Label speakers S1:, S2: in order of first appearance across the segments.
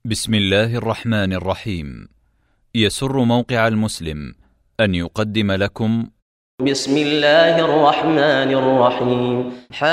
S1: بسم الله الرحمن الرحيم. يسر موقع المسلم أن يقدم لكم
S2: بسم الله الرحمن الرحيم.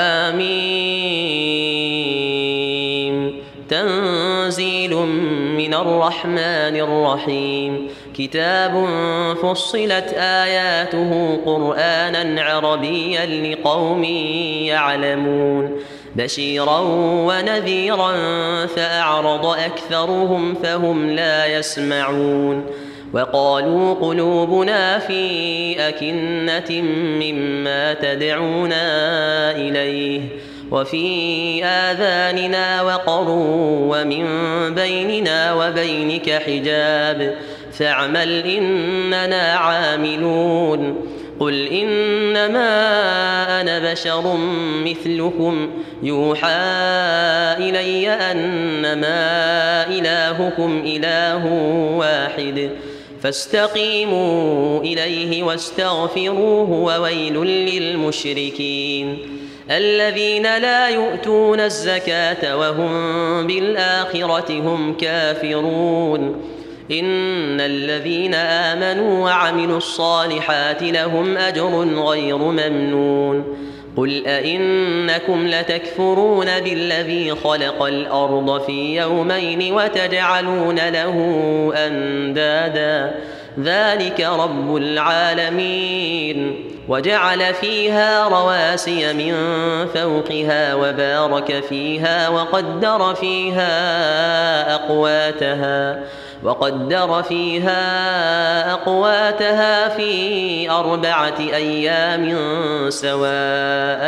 S2: حميم. تنزيل من الرحمن الرحيم. كتاب فصلت آياته قرآنا عربيا لقوم يعلمون بشيرا ونذيرا فأعرض أكثرهم فهم لا يسمعون. وقالوا قلوبنا في أكنة مما تدعونا إليه وفي آذاننا وقر ومن بيننا وبينك حجاب فاعمل إننا عاملون. قل إنما أنا بشر مثلكم يوحى إلي أنما إلهكم إله واحد فاستقيموا إليه واستغفروه وويل للمشركين الذين لا يؤتون الزكاة وهم بالآخرة هم كافرون. إن الذين آمنوا وعملوا الصالحات لهم أجر غير ممنون. قل أئنكم لتكفرون بالذي خلق الأرض في يومين وتجعلون له أندادا ذلك رب العالمين. وجعل فيها رواسي من فوقها وبارك فيها وقدر فيها أقواتها في 4 أيام سواء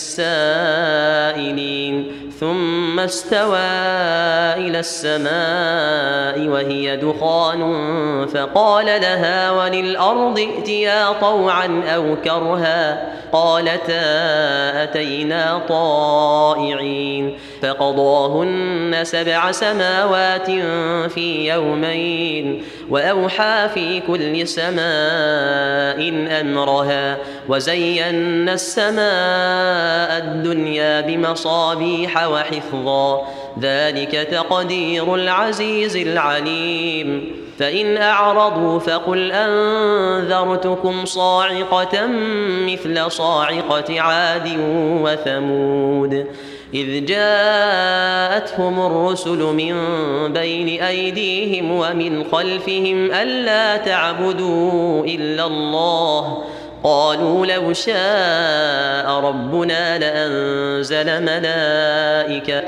S2: للسائلين ثم استوى إلى السماء وهي دخان فقال لها وللأرض ائتيا طوعا أو كرها قالتا أتينا طائعين فقضاهن 7 سماوات في يومين وأوحى في كل سماء أمرها وزينا السماء الدنيا بمصابيح وحفظا ذلك تقدير العزيز العليم. فإن أعرضوا فقل أنذرتكم صاعقة مثل صاعقة عاد وثمود إذ جاءتهم الرسل من بين أيديهم ومن خلفهم ألا تعبدوا إلا الله قالوا لو شاء ربنا لأنزل ملائكة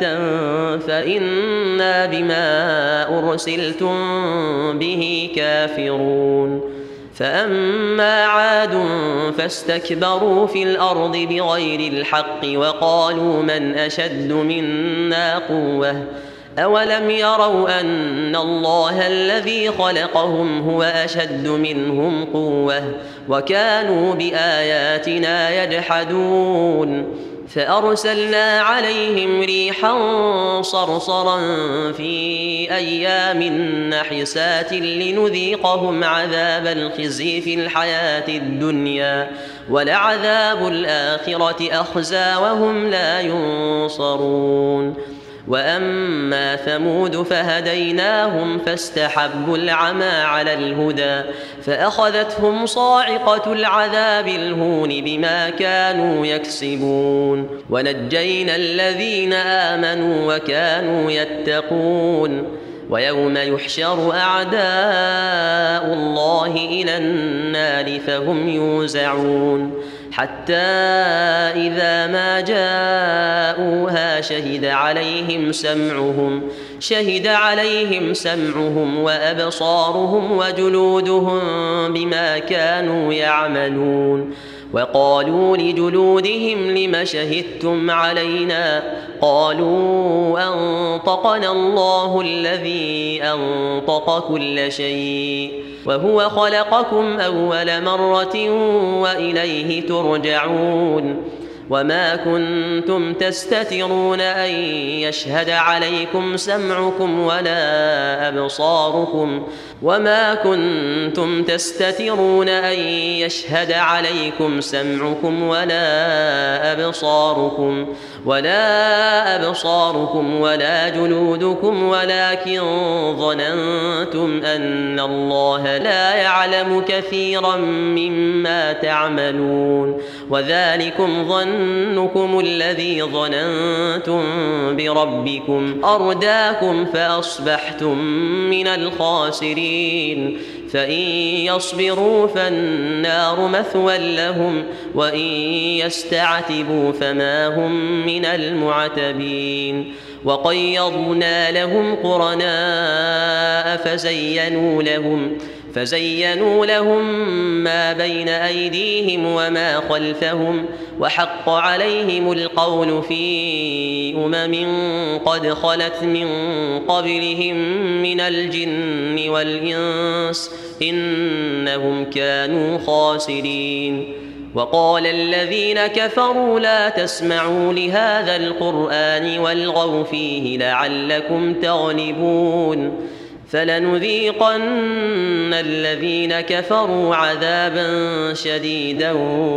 S2: فإنا بما أرسلتم به كافرون. فأما عاد فاستكبروا في الأرض بغير الحق وقالوا من أشد منا قوة أولم يروا أن الله الذي خلقهم هو أشد منهم قوة وكانوا بآياتنا يجحدون. فأرسلنا عليهم ريحا صرصرا في أيام نحسات لنذيقهم عذاب الخزي في الحياة الدنيا ولعذاب الآخرة أخزى وهم لا ينصرون. وأما ثمود فهديناهم فاستحبوا العمى على الهدى فأخذتهم صاعقة العذاب الهون بما كانوا يكسبون ونجينا الذين آمنوا وكانوا يتقون. ويوم يحشر أعداء الله إلى النار فهم يوزعون حتى إذا ما جاءوها شهد عليهم سمعهم وأبصارهم وجلودهم بما كانوا يعملون. وقالوا لجلودهم لم شهدتم علينا قالوا أنطقنا الله الذي أنطق كل شيء وهو خلقكم أول مرة وإليه ترجعون. وما كنتم تستترون أن يشهد عليكم سمعكم ولا أبصاركم ولا جلودكم ولكن ظننتم أن الله لا يعلم كثيرا مما تعملون وذلكم ظنكم الذي ظننتم بربكم أرداكم فأصبحتم من الخاسرين فإن يصبروا فالنار مثوى لهم وإن يستعتبوا فما هم من المعتبين وقيضنا لهم قرناء فزينوا لهم ما بين أيديهم وما خلفهم وحق عليهم القول في قد خلت من قبلهم من الجن والإنس إنهم كانوا خاسرين وقال الذين كفروا لا تسمعوا لهذا القرآن والغوا فيه لعلكم تغلبون فلنذيقن الذين كفروا عذابا شديدا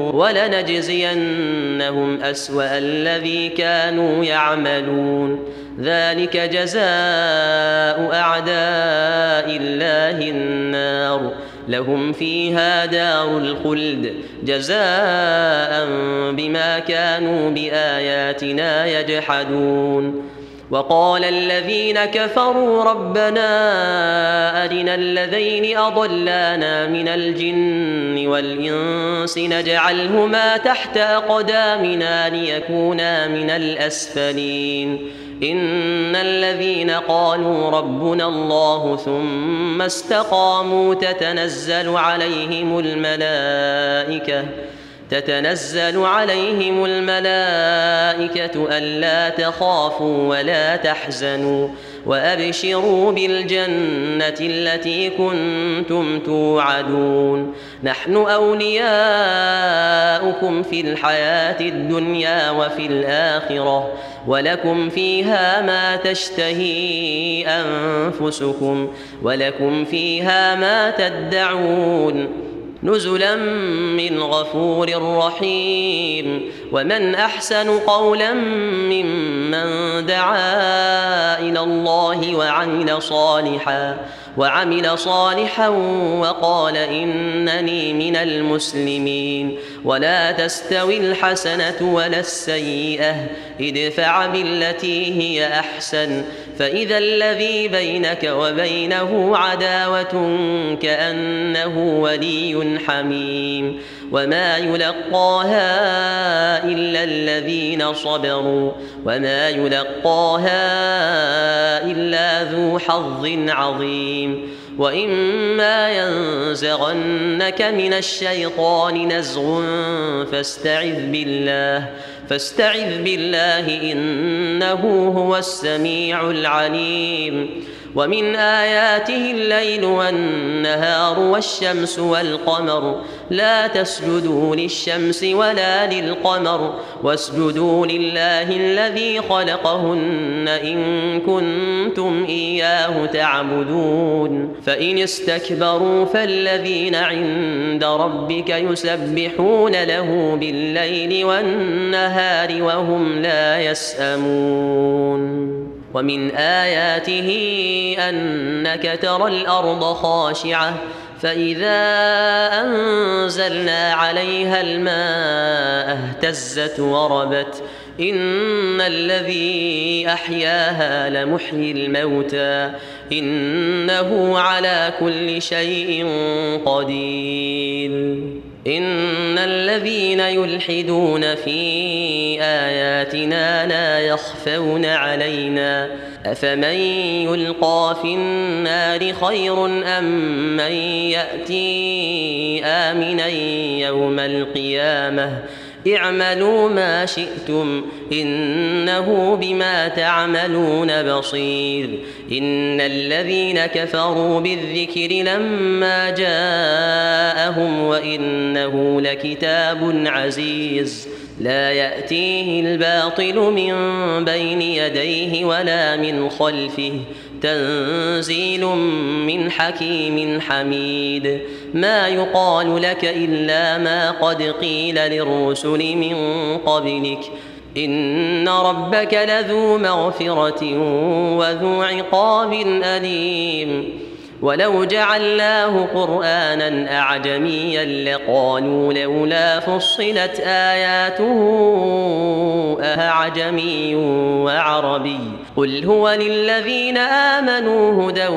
S2: ولنجزينهم أسوأ الذي كانوا يعملون ذلك جزاء أعداء الله النار لهم فيها دار الخلد جزاء بما كانوا بآياتنا يجحدون وقال الذين كفروا ربنا أرنا الذين أضلانا من الجن والإنس نجعلهما تحت أقدامنا ليكونا من الأسفلين إن الذين قالوا ربنا الله ثم استقاموا تتنزل عليهم الملائكة ألا تخافوا ولا تحزنوا وأبشروا بالجنة التي كنتم توعدون نحن أولياؤكم في الحياة الدنيا وفي الآخرة ولكم فيها ما تشتهي أنفسكم ولكم فيها ما تدعون نزلا من غفور رحيم ومن أحسن قولا ممن دعا إلى الله وعمل صالحا وقال إنني من المسلمين ولا تستوي الحسنة ولا السيئة ادفع بالتي هي أحسن فإذا الذي بينك وبينه عداوة كأنه ولي حميم وما يلقاها إلا الذين صبروا وما يلقاها إلا ذو حظ عظيم وإما ينزغنك من الشيطان نزغ فاستعذ بالله إنه هو السميع العليم ومن آياته الليل والنهار والشمس والقمر لا تسجدوا للشمس ولا للقمر واسجدوا لله الذي خلقهن إن كنتم إياه تعبدون فإن استكبروا فالذين عند ربك يسبحون له بالليل والنهار وهم لا يسأمون ومن آياته أنك ترى الأرض خاشعة فإذا أنزلنا عليها الماء اهتزت وربت إن الذي أحياها لمحيي الموتى إنه على كل شيء قدير إن الذين يلحدون في آياتنا لا يخفون علينا أفمن يلقى في النار خير أم من يأتي آمنا يوم القيامة اعملوا ما شئتم إنه بما تعملون بصير إن الذين كفروا بالذكر لما جاءهم وإنه لكتاب عزيز لا يأتيه الباطل من بين يديه ولا من خلفه تنزيل من حكيم حميد ما يقال لك إلا ما قد قيل للرسل من قبلك إن ربك لذو مغفرة وذو عقاب أليم ولو جعلناه قرآنا أعجميا لقالوا لولا فصلت آياته أعجمي وعربي قل هو للذين آمنوا هدى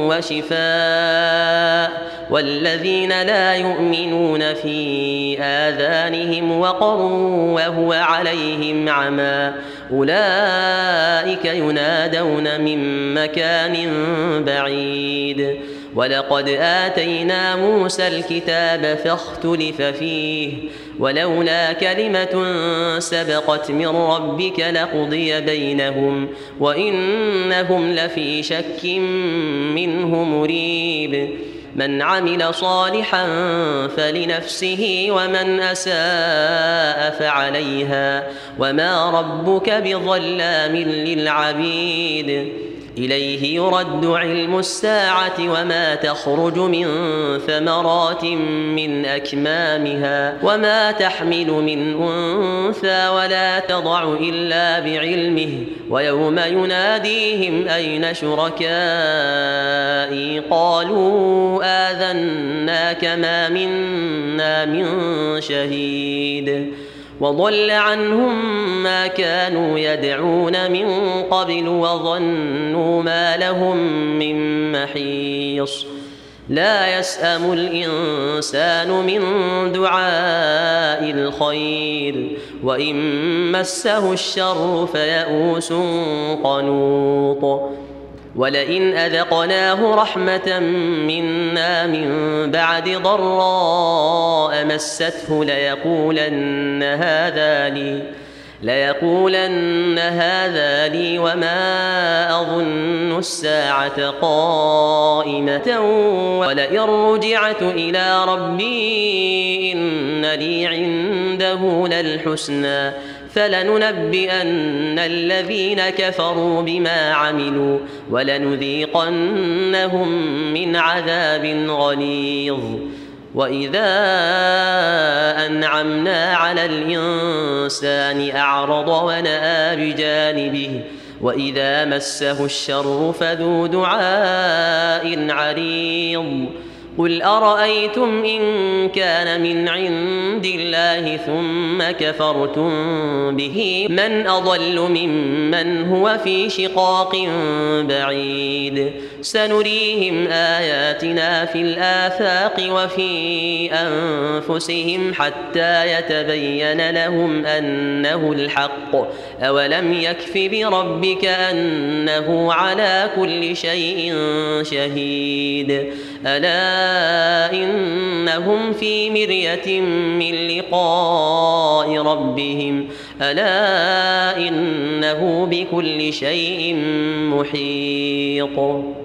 S2: وشفاء والذين لا يؤمنون في آذانهم وقر وهو عليهم عمى أولئك ينادون من مكان بعيد ولقد آتينا موسى الكتاب فاختلف فيه ولولا كلمة سبقت من ربك لقضي بينهم وإنهم لفي شك منه مريب من عمل صالحا فلنفسه ومن أساء فعليها وما ربك بظلام للعبيد إليه يرد علم الساعة وما تخرج من ثمرات من أكمامها وما تحمل من أنثى ولا تضع إلا بعلمه ويوم يناديهم أين شركائي قالوا آذناك ما منا من شهيد وضل عنهم ما كانوا يدعون من قبل وظنوا ما لهم من محيص لا يسأم الإنسان من دعاء الخير وإن مسه الشر فيئوس قنوط ولئن أذقناه رحمة منا من بعد ضراء مسته ليقولن هذا لي وما أظن الساعة قائمة ولئن رجعت إلى ربي إن لي عنده للحسنى فلننبئن الذين كفروا بما عملوا ولنذيقنهم من عذاب غليظ وإذا أنعمنا على الإنسان أعرض ونأى بجانبه وإذا مسه الشر فذو دعاء عريض قل أرأيتم إن كان من عند الله ثم كفرتم به من أضل ممن هو في شقاق بعيد سنريهم آياتنا في الآفاق وفي أنفسهم حتى يتبين لهم أنه الحق أولم يكف بربك أنه على كل شيء شهيد ألا إنهم في مرية من لقاء ربهم ألا إنه بكل شيء محيط